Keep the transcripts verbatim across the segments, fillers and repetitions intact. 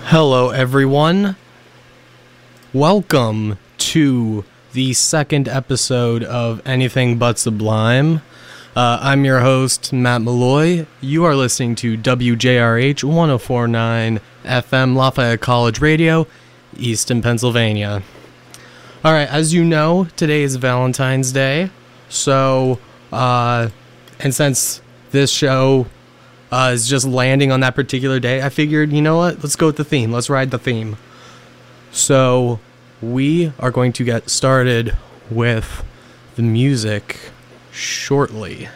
Hello, everyone. Welcome to the second episode of Anything But Sublime. Uh, I'm your host, Matt Malloy. You are listening to W J R H one oh four point nine F M Lafayette College Radio, Easton, Pennsylvania. Alright, as you know, today is Valentine's Day. So, uh, and since this show uh, is just landing on that particular day, I figured, you know what, let's go with the theme. Let's ride the theme. So, we are going to get started with the music shortly.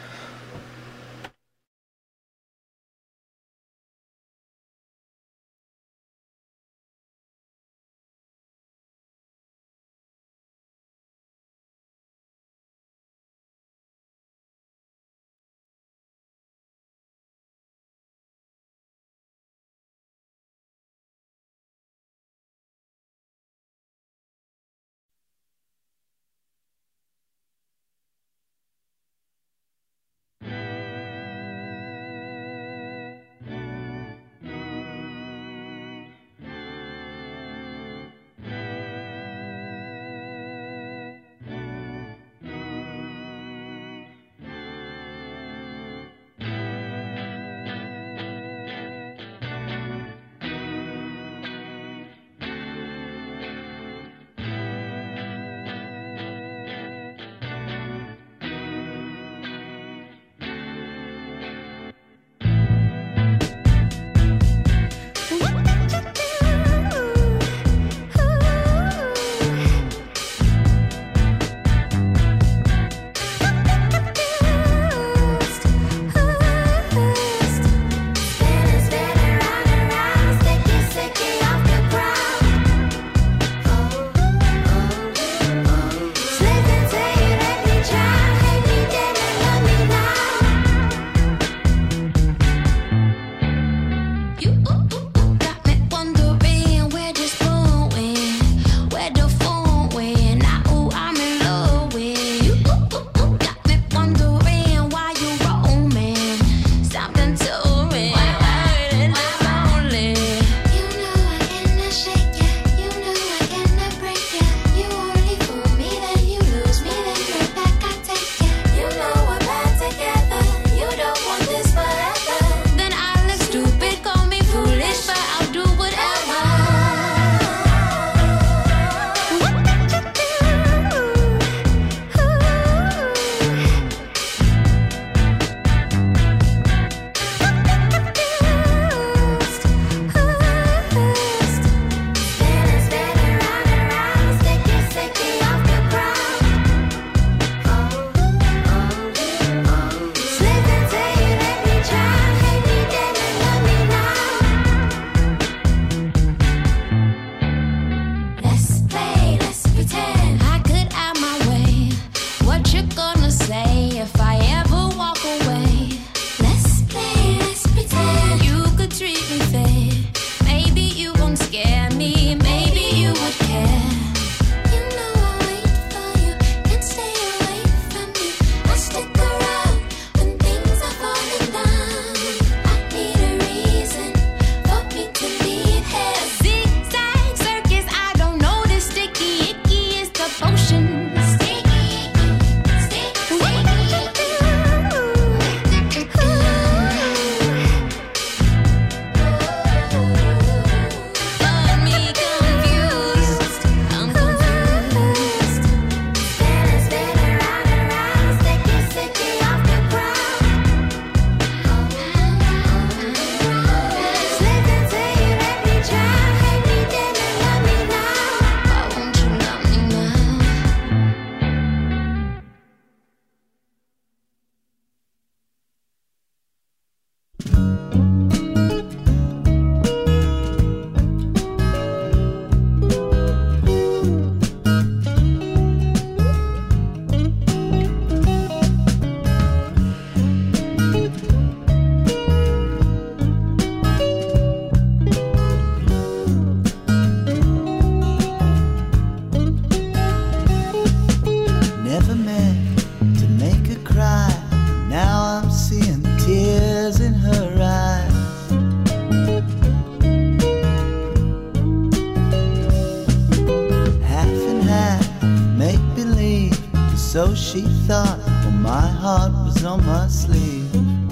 so she thought, well, my heart was on my sleeve.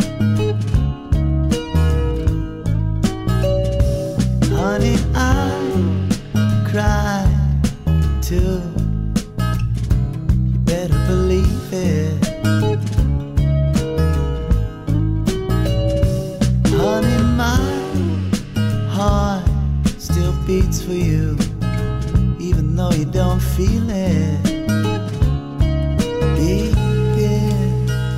Honey, I cried too. You better believe it. Honey, my heart still beats for you, even though you don't feel it. Beat it.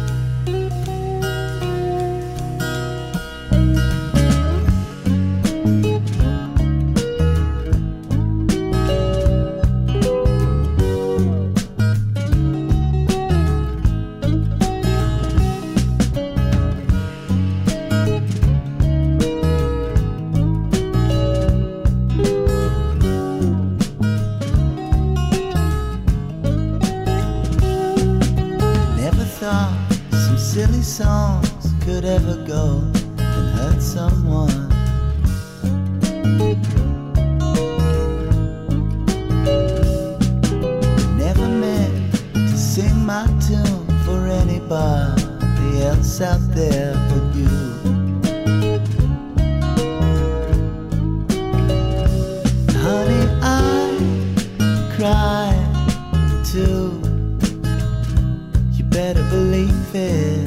Some silly songs could ever go and hurt someone. Never meant to sing my tune for anybody else out there but you. Honey, I cry too. Better believe it.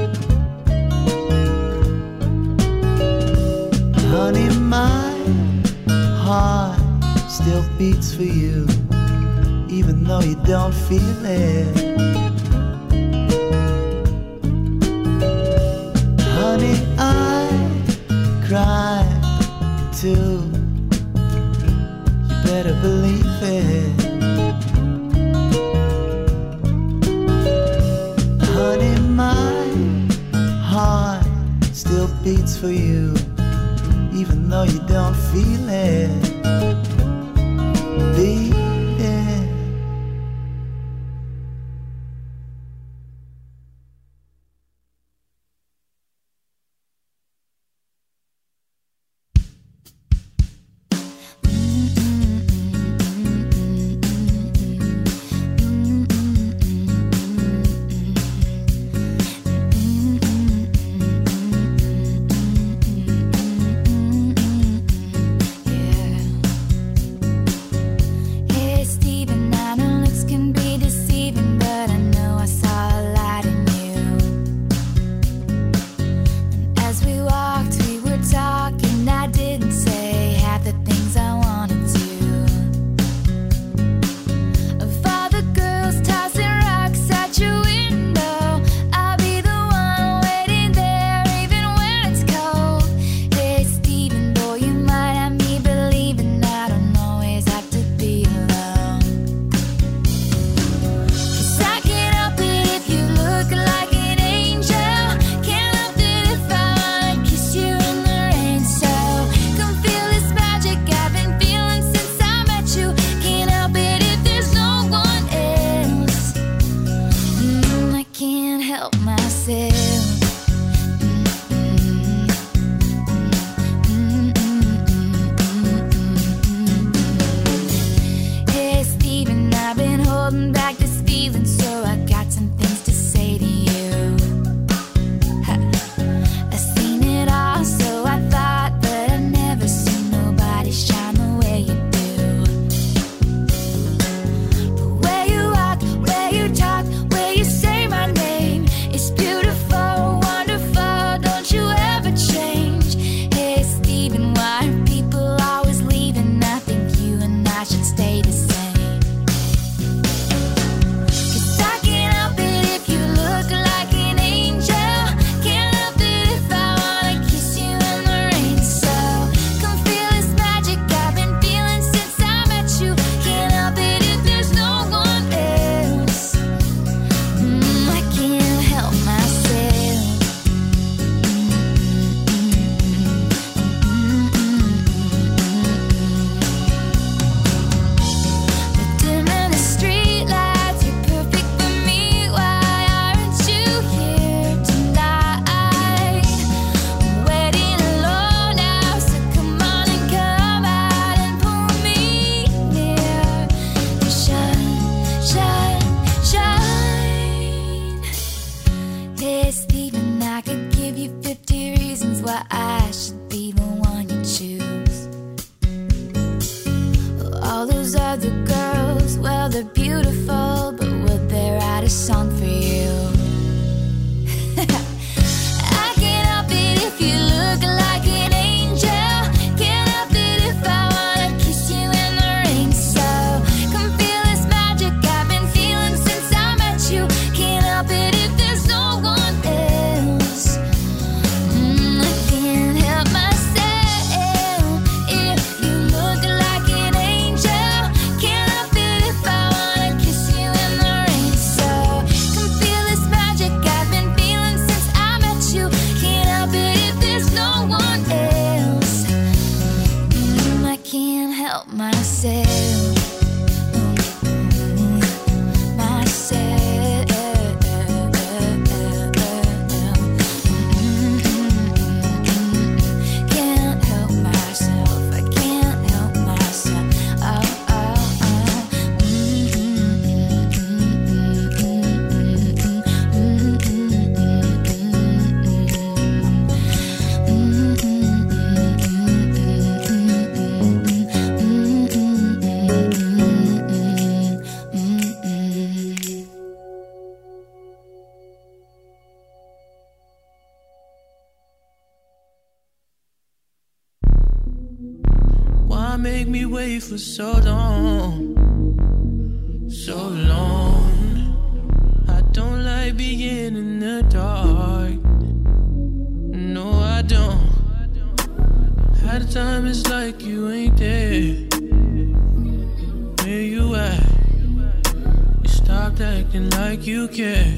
Honey, my heart still beats for you, even though you don't feel it. Honey, I cry too. You better believe it. Honey, my heart still beats for you, even though you don't feel it. Beat it. help myself. Make me wait for so long, so long. I don't like being in the dark. No, I don't. Half the time it's like you ain't there. Where you at? You stopped acting like you care.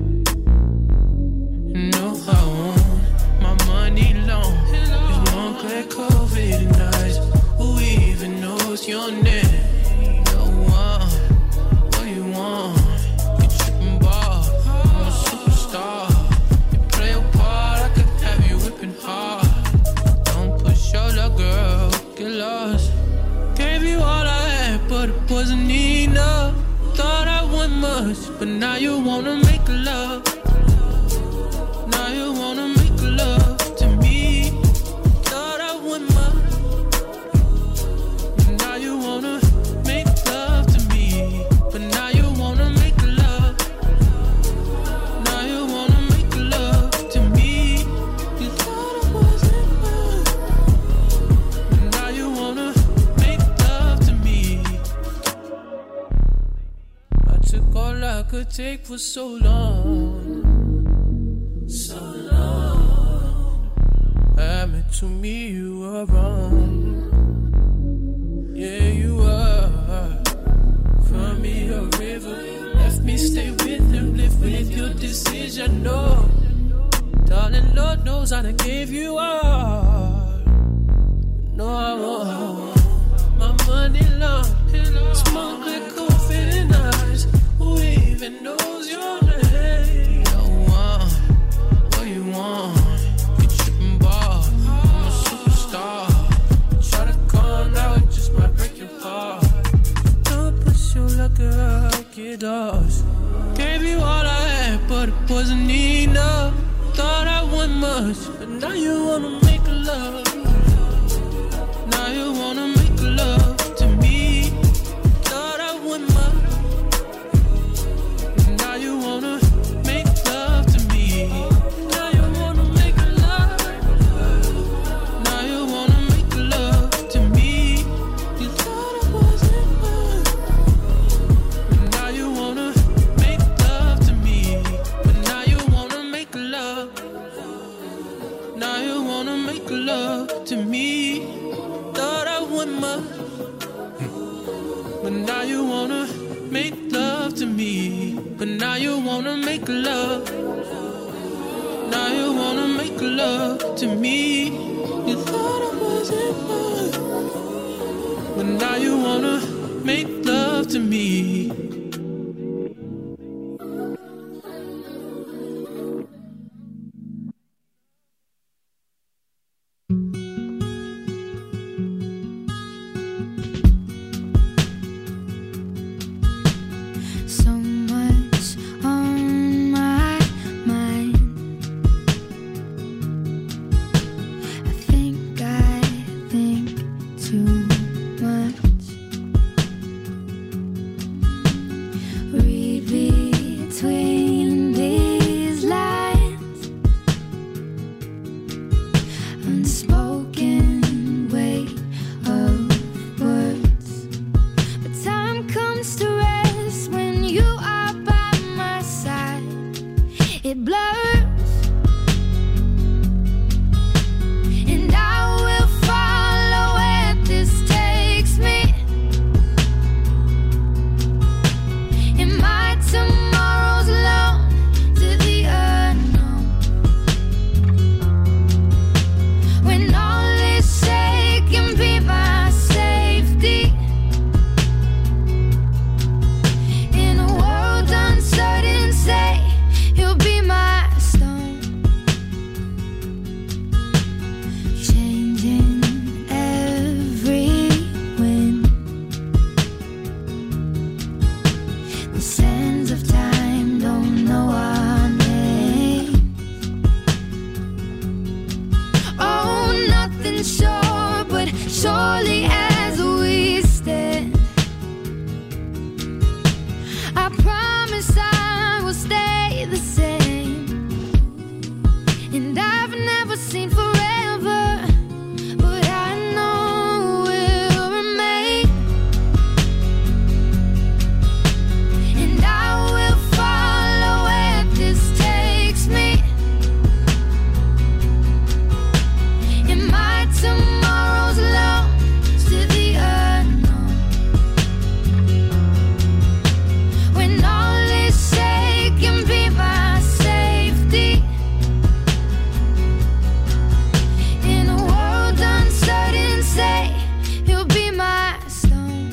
No, I won't. My money long. There's one clear COVID and eyes. Who even knows your name? No one. What you want? You tripping ball. I'm a superstar. You play a part, I could have you whipping hard. Don't push your luck, girl. Get lost. Gave you all I had, but it wasn't enough. Thought I want much, but now you wanna make love. Now you wanna make love to me. Thought I want much. You wanna make love to me, but now you wanna make love. Now you wanna make love to me. You thought I wasn't mine, but now you wanna make love to me. I took all I could take for so long, so long. Admit to me you were wrong. Yeah, you are. From me a river, left me stay with him, live with your decision. No, darling, Lord knows I done gave you all. No, I won't. My money long, smoke like coffee and eyes. Who even knows your name? No one. What you want? You tripping ball. I'm a superstar. Try to calm down. Break your heart. Don't push you like a kid does. Gave you all I had, but it wasn't enough. Thought I want much, but now you wanna make love. Now you wanna make love to me. Thought I want much, but now you wanna make love to me. Now you wanna make love. Now you wanna make love to me. You thought I wasn't mine, but now you wanna make love to me. But now you wanna make love. Now you wanna make love to me. Thought I want much, but now you wanna make love to me. But now you wanna make love. Now you wanna make love to me. You thought I wasn't mine, but now you wanna make love to me. So much on my mind. I think I think too much. surely as we stand. I promise I will stay the same. And I've never seen forever, but I know we'll remain. And I will follow where this takes me. And my tomorrow's lost to the unknown. When all is shaken, be my safety. In a world uncertain, say you'll be my stone.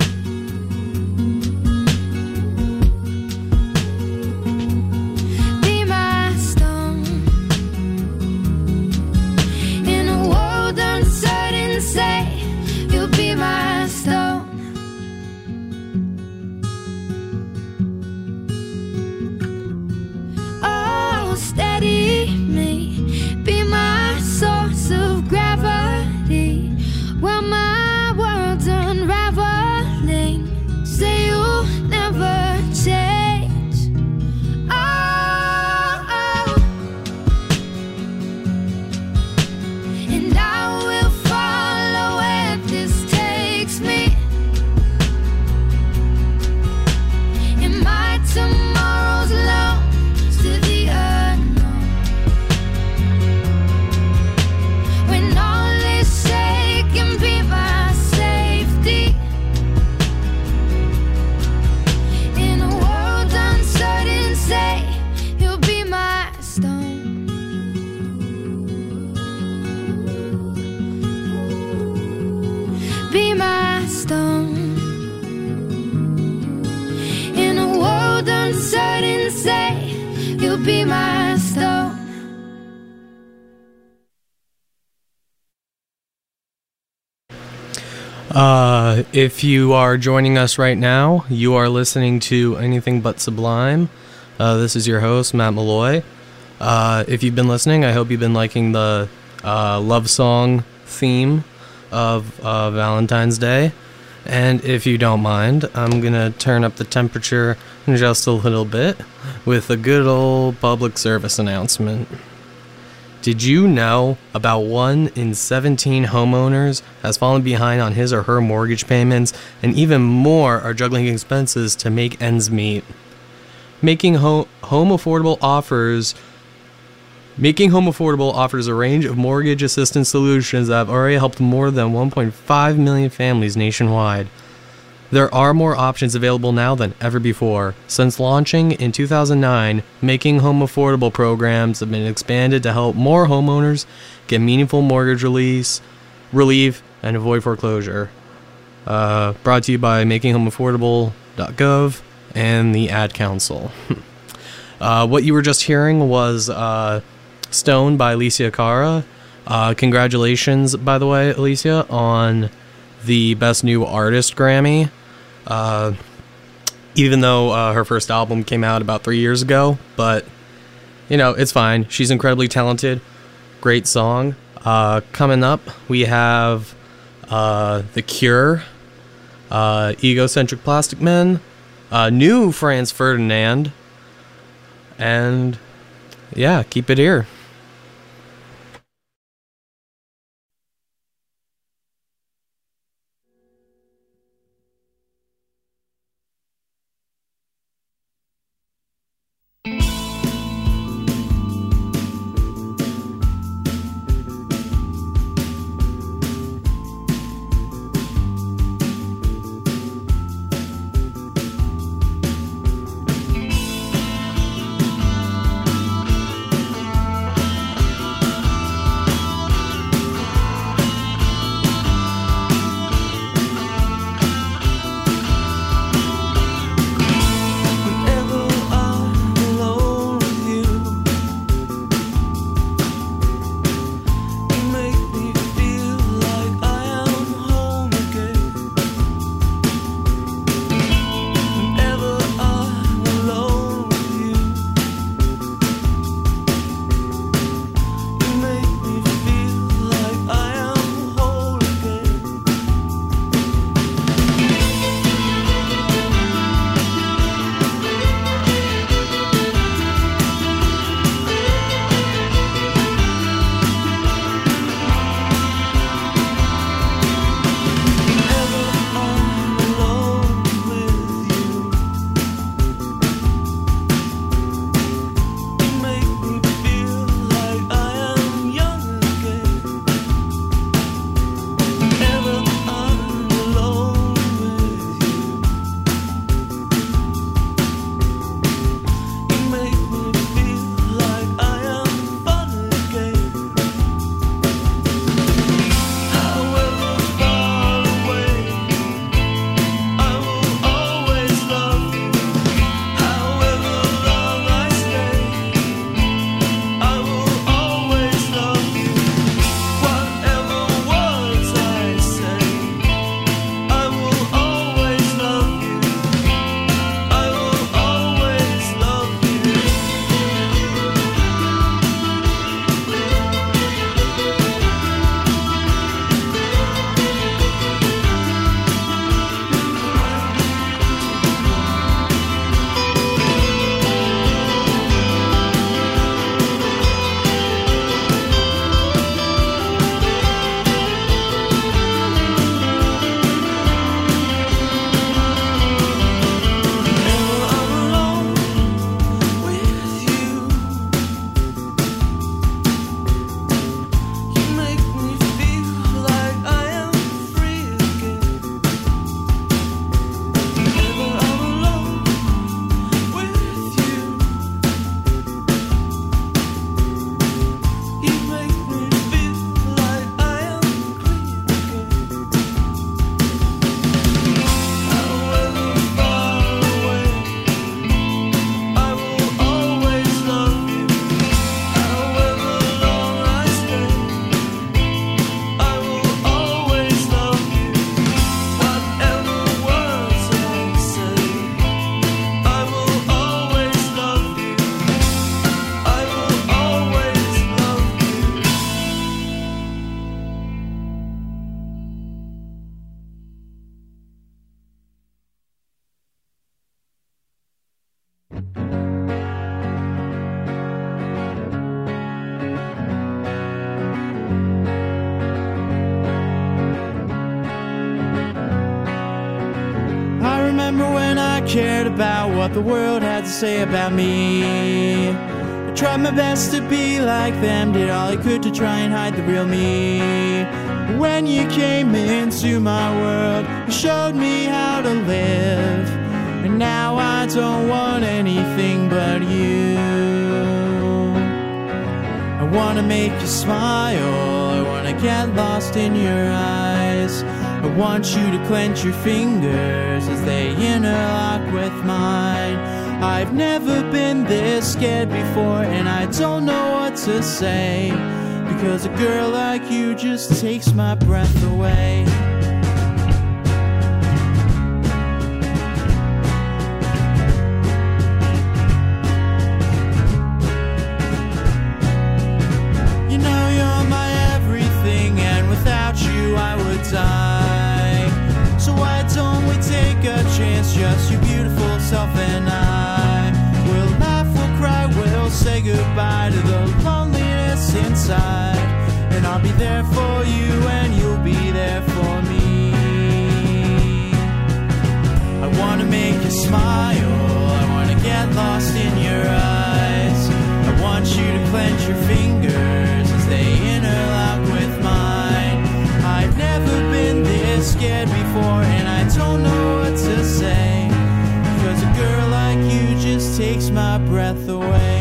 Be my stone. In a world uncertain, say you'll be my stone. Oh, steady me, be my source of gravity. While my world's unraveling, say you'll never change. Oh, oh. And I will follow where this takes me. And my tomorrow's lost to the unknown. When all is shaken, be my safety. In a world uncertain, say you'll be my stone. Be my stone. In a world uncertain, say you'll be my stone. Uh, if you are joining us right now, you are listening to Anything But Sublime. Uh, this is your host, Matt Malloy. Uh, if you've been listening, I hope you've been liking the uh, love song theme of uh, Valentine's Day. And if you don't mind, I'm going to turn up the temperature just a little bit with a good old public service announcement. Did you know about one in seventeen homeowners has fallen behind on his or her mortgage payments, and even more are juggling expenses to make ends meet? Making ho- home affordable offers Making Home Affordable offers a range of mortgage assistance solutions that have already helped more than one point five million families nationwide. There are more options available now than ever before. Since launching in two thousand nine, Making Home Affordable programs have been expanded to help more homeowners get meaningful mortgage release, relief, and avoid foreclosure. Uh, brought to you by making home affordable dot gov and the Ad Council. uh, what you were just hearing was uh, Stone by Alicia Cara. Uh, congratulations, by the way, Alicia, on the Best New Artist Grammy. Uh, even though uh, her first album came out about three years ago, but, you know, it's fine. She's incredibly talented. Great song. Uh, coming up, we have uh, The Cure, uh, Egocentric Plastic Men, uh, new Franz Ferdinand, and, yeah, keep it here. Thank remember when I cared about what the world had to say about me. I tried my best to be like them, did all I could to try and hide the real me. When you came into my world, you showed me how to live. And now I don't want anything but you. I wanna make you smile, I wanna get lost in your eyes. I want you to clench your fingers as they interlock with mine. I've never been this scared before, and I don't know what to say, because a girl like you just takes my breath away. You know you're my everything, and without you I would die. So why don't we take a chance, just your beautiful self and I. We'll laugh, we'll cry, we'll say goodbye to the loneliness inside. And I'll be there for you and you'll be there for me. I wanna make you smile, I wanna get lost in your eyes. I want you to clench your fingers as they interlock with mine. I've never been this scared before, and I don't know what to say, because a girl like you just takes my breath away.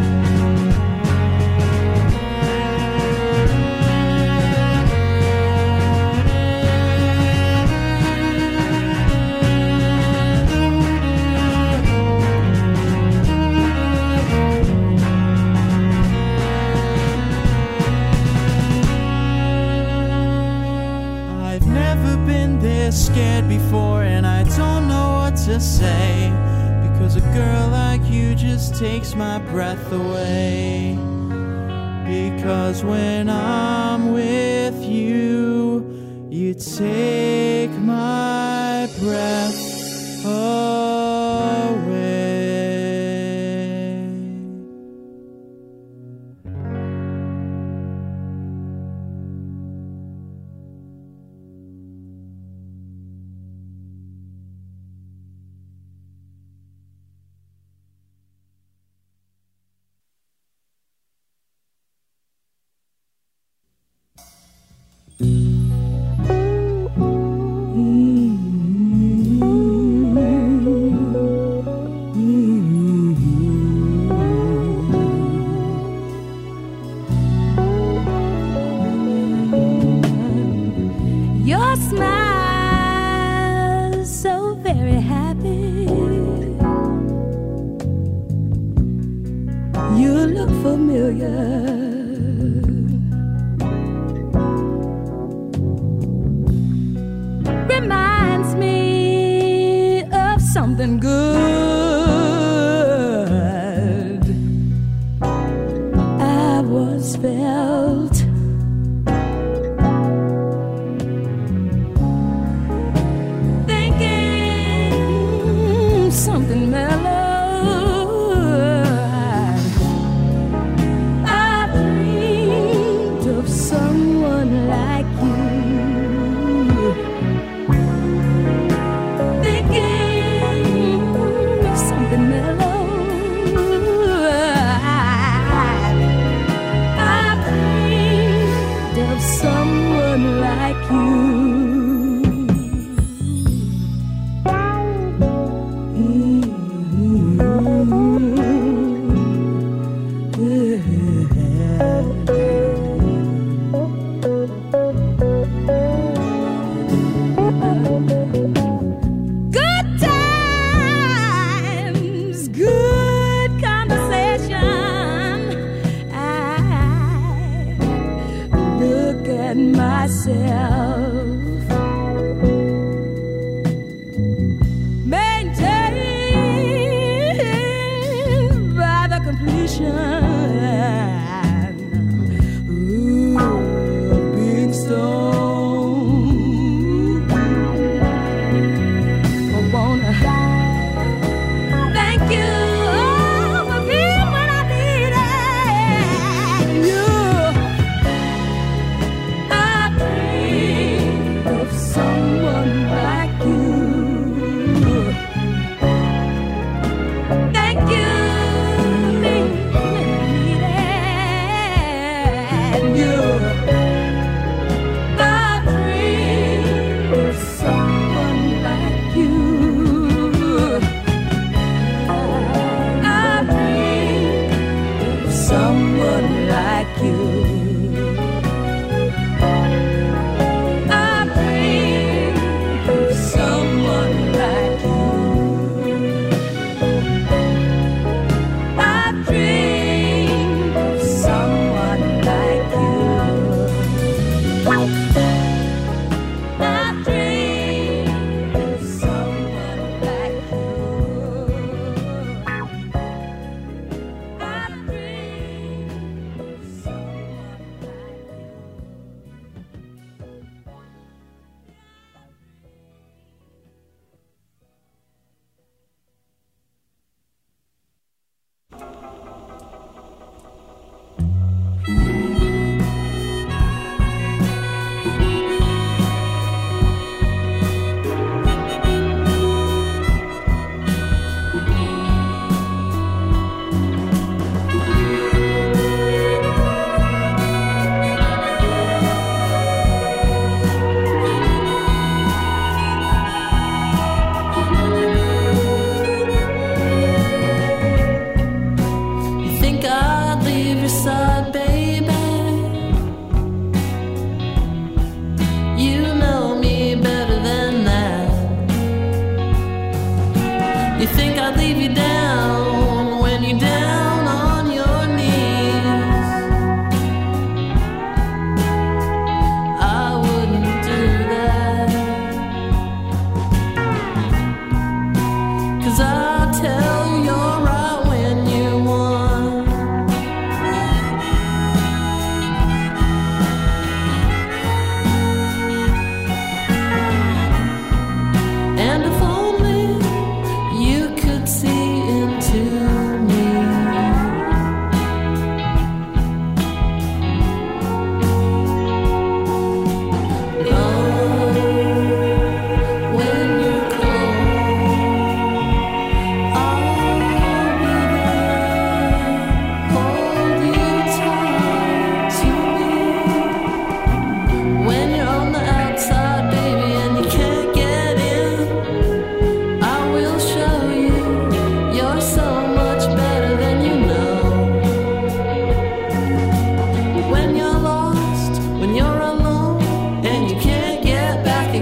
Scared before, and I don't know what to say, because a girl like you just takes my breath away. Because when I'm with you, you take my breath away. Your smile is so very happy. You look familiar. Reminds me of something good I was felt. Thinking something mellow. I dreamed of someone like you. Thinking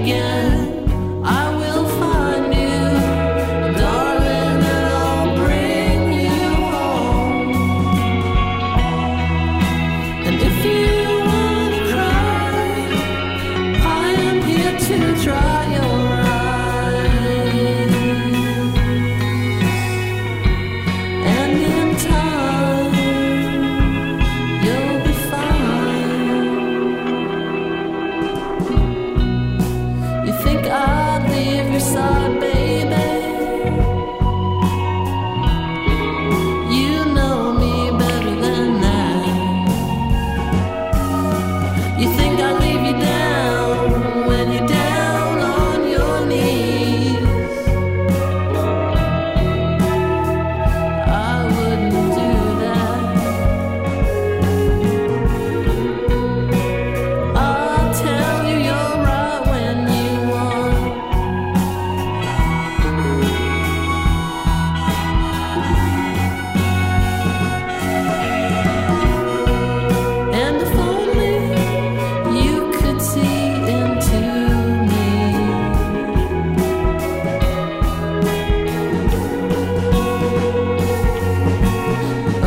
again, I will find you, darling, and I'll bring you home. And if you wanna cry, I am here to dry your eyes. And in time, you'll be fine. You think I'd leave your side, baby? You know me better than that. You think I'd leave you down when you're down on your knees? I wouldn't do that. I'll tell you you're right when you want. And if only you could see into me. Oh,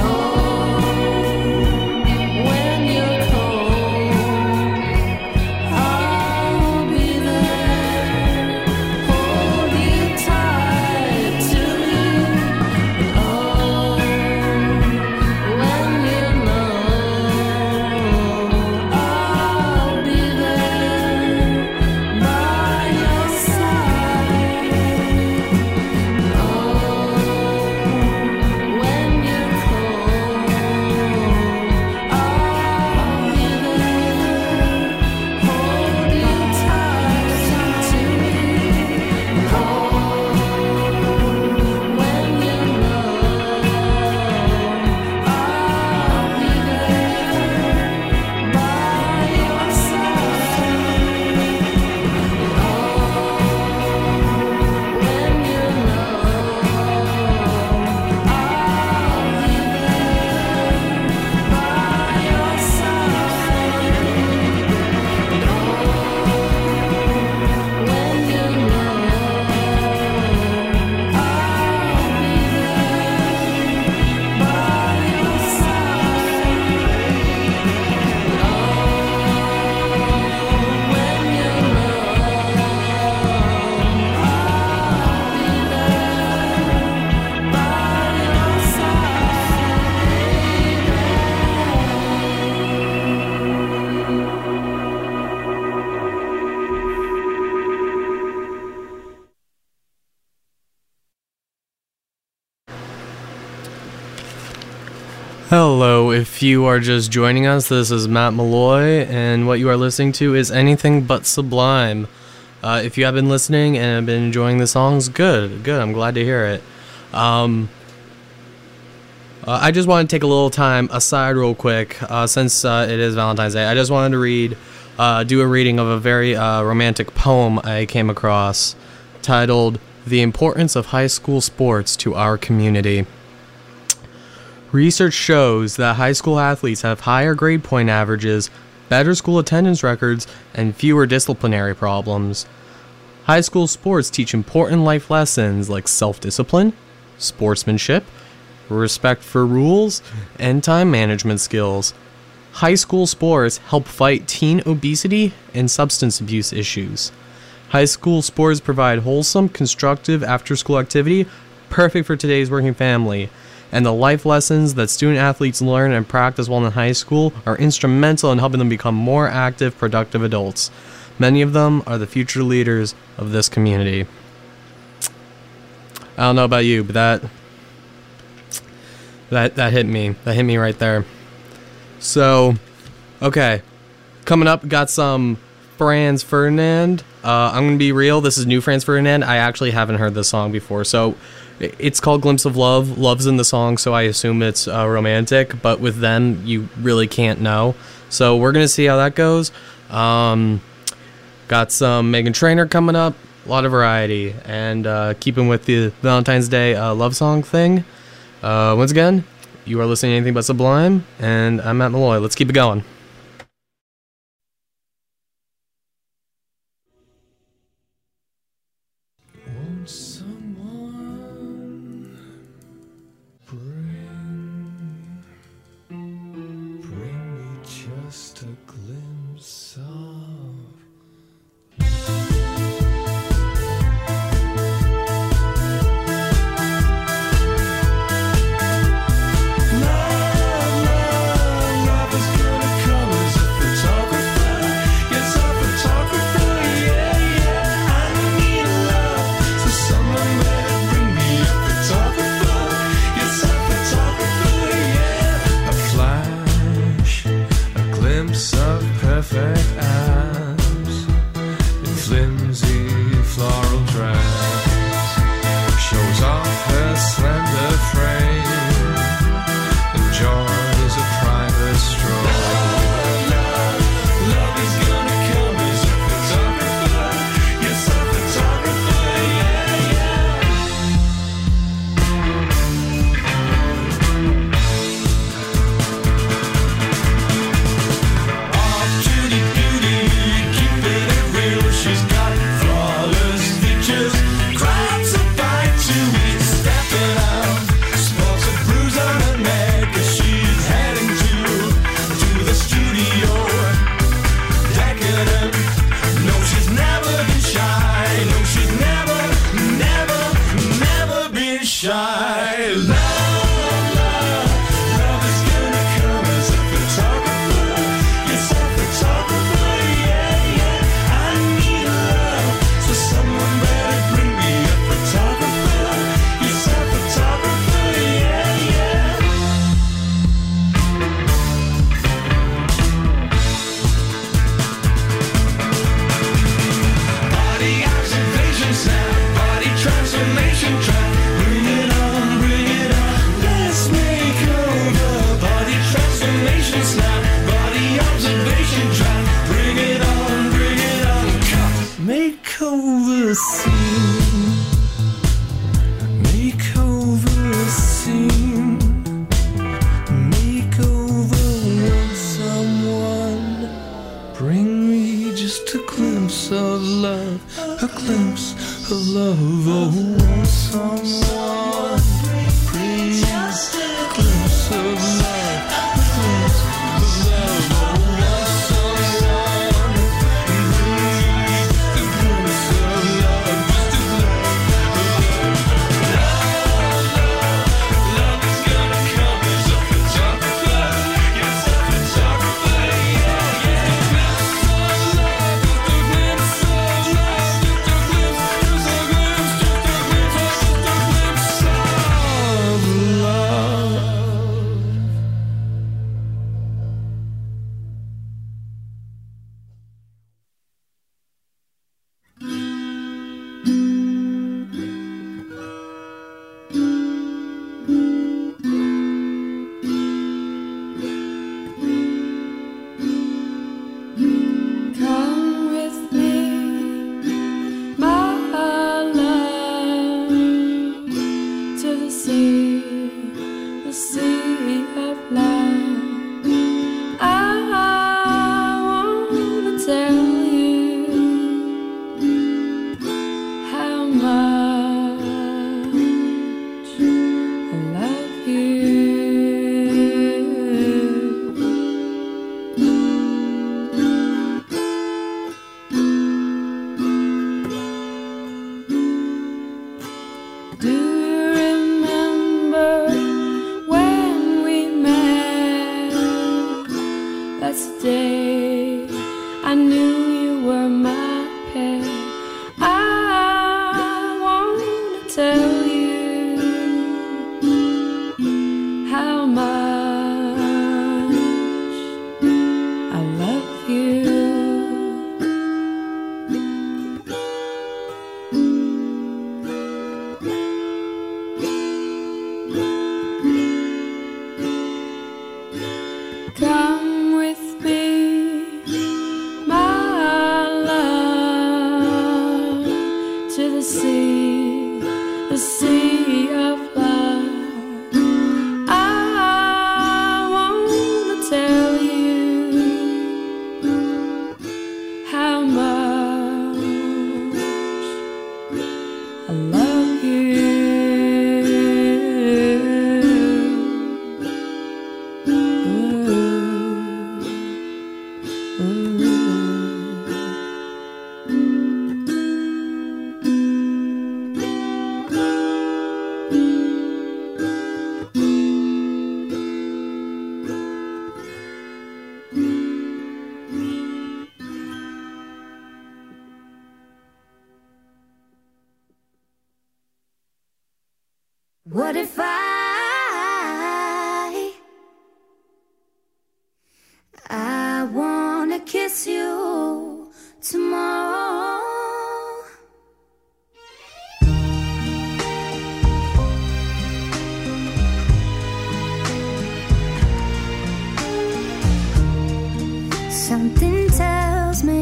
when you're cold, I'll be there, hold you tight to me. Oh, when you're low, I'll be there by your side. Oh, when you're cold, I'll be there, hold you tight to me. Oh, when you're low, I'll be there by your Hello, if you are just joining us, this is Matt Malloy, and what you are listening to is Anything But Sublime. Uh, if you have been listening and have been enjoying the songs, good, good, I'm glad to hear it. Um, uh, I just want to take a little time aside real quick, uh, since uh, it is Valentine's Day. I just wanted to read, uh, do a reading of a very uh, romantic poem I came across, titled, The Importance of High School Sports to Our Community. Research shows that high school athletes have higher grade point averages, better school attendance records, and fewer disciplinary problems. High school sports teach important life lessons like self-discipline, sportsmanship, respect for rules, and time management skills. High school sports help fight teen obesity and substance abuse issues. High school sports provide wholesome, constructive after-school activity, perfect for today's working family. And the life lessons that student athletes learn and practice while in high school are instrumental in helping them become more active, productive adults. Many of them are the future leaders of this community. I don't know about you, but that that that hit me. That hit me right there. So, okay, coming up, got some Franz Ferdinand. Uh, I'm gonna be real. This is new Franz Ferdinand. I actually haven't heard this song before, so. It's called Glimpse of Love. Love's in the song, so I assume it's uh, romantic, but with them, you really can't know. So we're going to see how that goes. Um, got some Meghan Trainor coming up, a lot of variety, and uh, keeping with the Valentine's Day uh, love song thing. Uh, once again, you are listening to Anything But Sublime, and I'm Matt Malloy. Let's keep it going. someone bring, bring me just a glimpse of perfect abs in flimsy floral dress, shows off her slender frame, enjoys a private stroll. Love, love is gonna come as a photographer, yes, a photographer, yeah, yeah. She's got flawless features, grabs a bite to eat, stepping out, sports a bruise on her neck as she's heading to, to the studio. Decadent, no, she's never been shy, no, she's never, never, never been shy. Love, love, love is gonna come as a photographer, yes, a photographer, yeah, yeah. Someone better bring me a photographer. Yes, a photographer, yeah, yeah. Body observation snap, body transformation track. Bring it on, bring it on. Let's make over. Body transformation snap, body observation track. Bring it on, bring it on. Cut. Make over scene, make over scene, make over want someone. Bring me just a glimpse of love, a glimpse of love. Oh, want someone. Bring me just a glimpse of love, a glimpse of love. Oh, want someone. Bring me just a glimpse of love, just a glimpse of love. Love, love is gonna come as a photographer, yes, a photographer, yeah, yeah. Glimpse of love, just a glimpse of love, just a glimpse, just a glimpse, just a glimpse, just a glimpse of love. Come with me, my love, to the sea, the sea of love. I wanna tell you how much I love you. Do you remember when we met? That's the day I knew you were my pet. I wanna tell you how much I love you. Come with me, my love, to the sea, the sea of love. I wanna tell you how much I love What if I I wanna kiss you tomorrow? Something tells me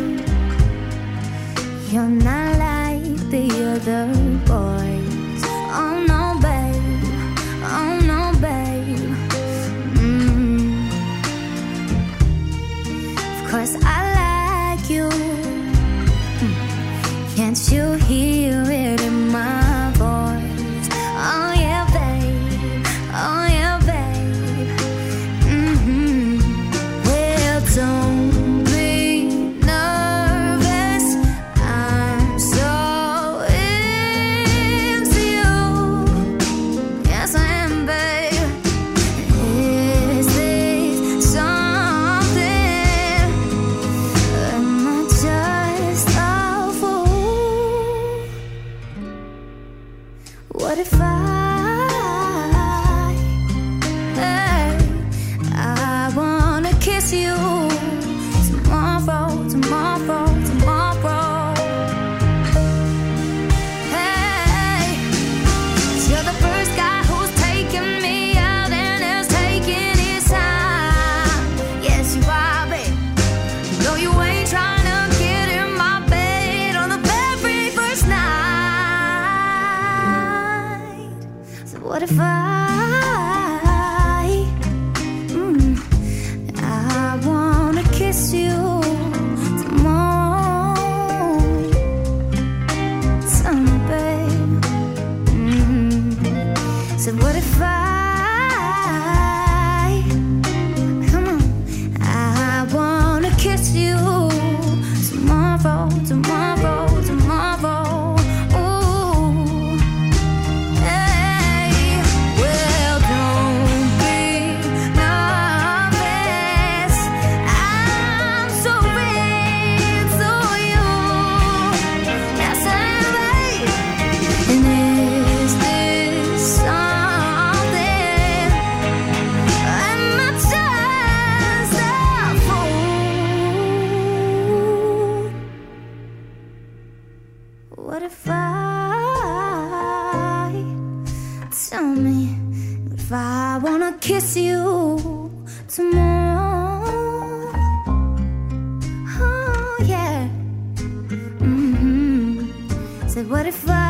you're not like the other boys. Oh no, babe. Oh no, babe. Mm. Of course I like you. Mm. Can't you hear it in my voice? Oh yeah, babe. Oh yeah, babe. Mm-hmm. Well, don't be nervous. I'm so into you. Yes, I am, babe. Is this something? Am I just a fool? What if I, hey, I wanna kiss you tomorrow, tomorrow, tomorrow? Hey, 'cause you're the first guy who's taken me out and is taking his time. Yes, you are, babe. No, you ain't trying to get in my bed on the very first night. So what if I, mm, I wanna kiss you tomorrow? Tell me, babe. Mm. So what if I, come on, I wanna kiss you tomorrow, tomorrow, tomorrow. Ooh. Hey, well, don't be nervous. I'm so into you. Yes, I am, babe. And is this something? Am I just a fool? What if I, tell me, if I wanna kiss you tomorrow? Oh yeah. Mm-hmm. Said what if I,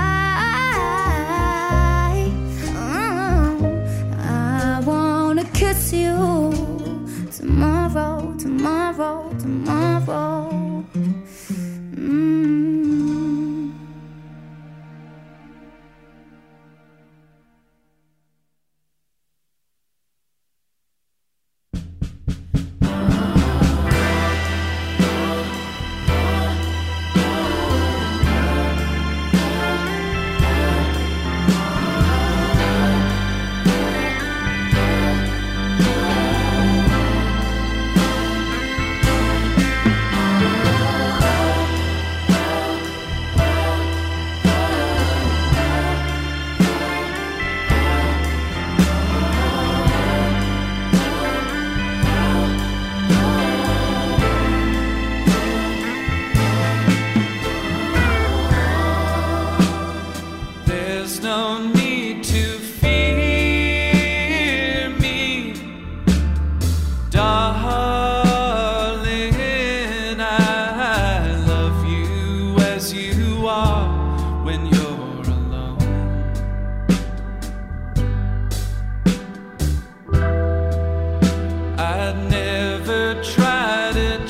oh, I wanna kiss you tomorrow, tomorrow, tomorrow? Mm. There's no need to fear me, darling. I love you as you are when you're alone. I'd never try to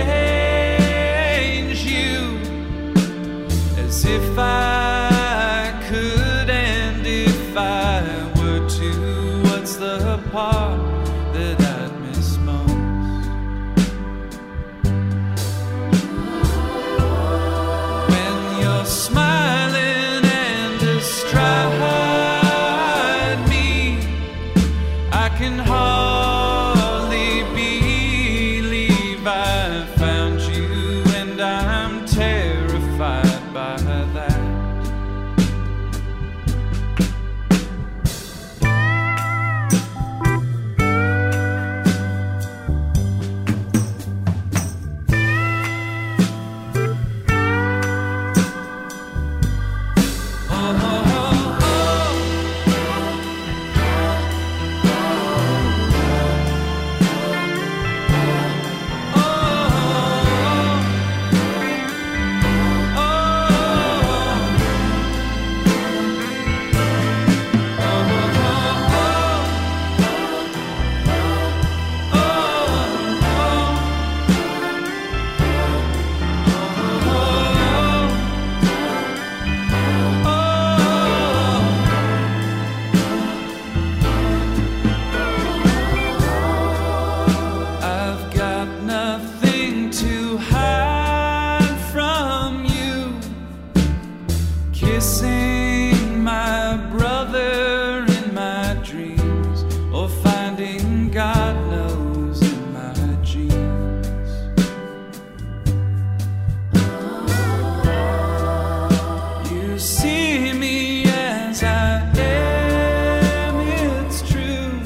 change you as if I could, and if I were to, what's the part that I'd miss most? When you're smiling and astride me, I can hardly believe I found you, and I'm terrified by that. kissing my brother in my dreams, or finding God knows in my jeans. You see me as I am, it's true.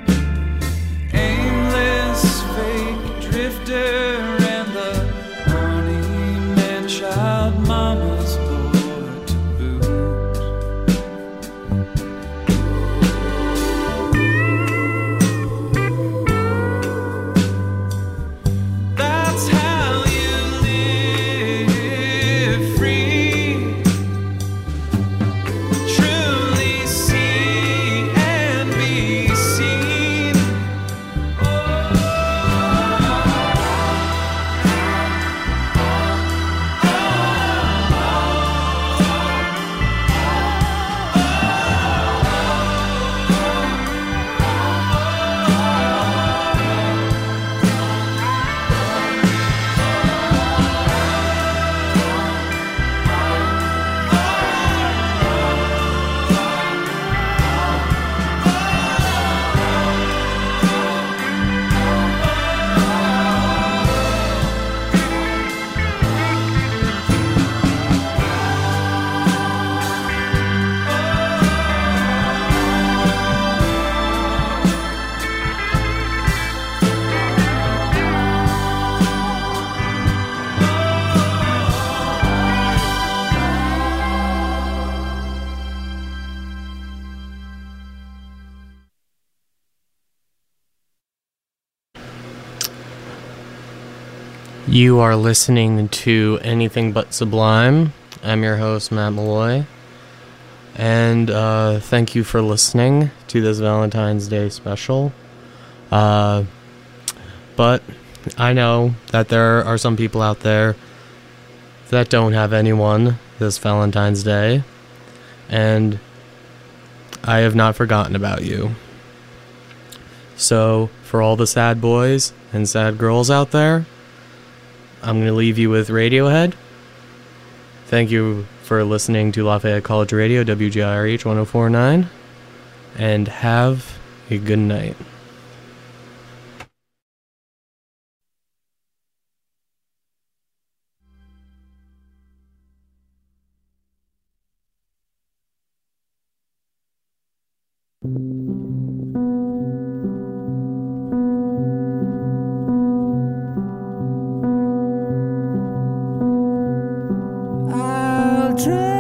Aimless, fake drifter, and the honey man child mama's boy to boot. That's how you live free. Truly see and be seen. You are listening to Anything But Sublime. I'm your host, Matt Malloy. And uh, thank you for listening to this Valentine's Day special. Uh, but I know that there are some people out there that don't have anyone this Valentine's Day. And I have not forgotten about you. So, for all the sad boys and sad girls out there, I'm going to leave you with Radiohead. Thank you for listening to Lafayette College Radio, W J R H one oh four point nine, and have a good night. I'll try.